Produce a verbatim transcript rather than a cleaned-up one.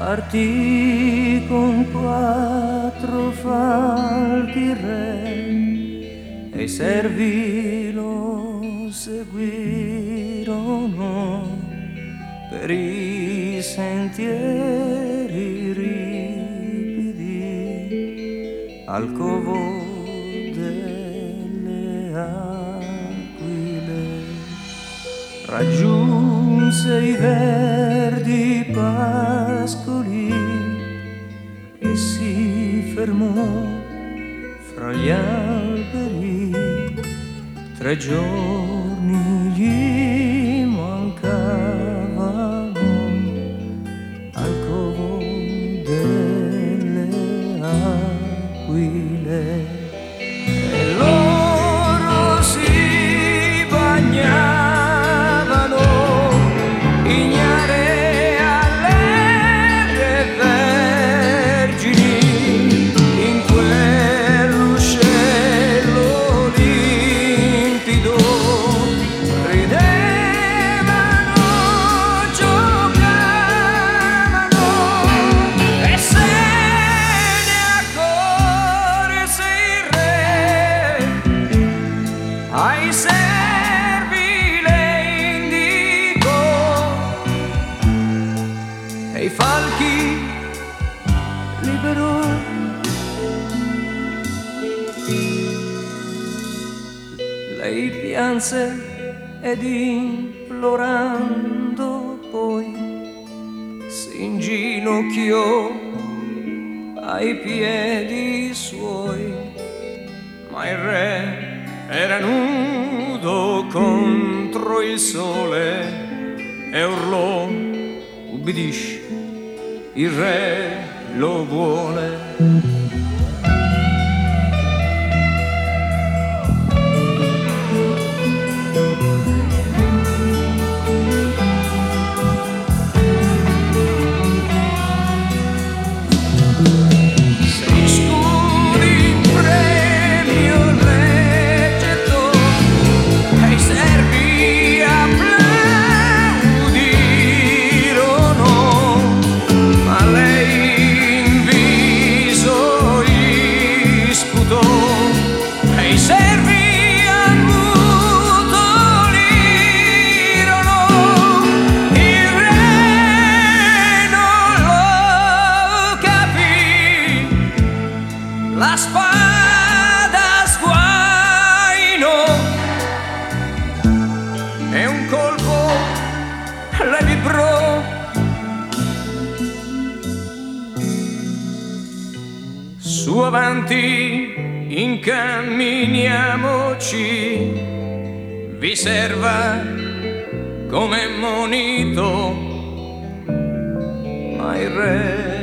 partì con quattro falchi re e i servi lo seguirono per i sentieri ripidi al covo delle aquile. Raggiunse i verdi pascoli e si fermò fra gli alberi. Tre giorni gli mancavano al covo delle aquile e loro si bagnavano ignare alle vergini in quell'uscello limpido. Ridevano, giocavano e se ne accorse il re. Ai servi le indicò e i falchi liberò. Lei pianse ed implorando poi si inginocchiò ai piedi suoi, ma il re era nudo contro il sole e urlò: ubbidisci, il re lo vuole. Sei scudi in premio il re gettò e i servi applaudirono, ma lei in viso gli sputò e i servi ammutolirono. Il re non lo capì, la spada sguainò e un colpo le vibrò. Su avanti incamminiamoci, vi serva come monito, ma il re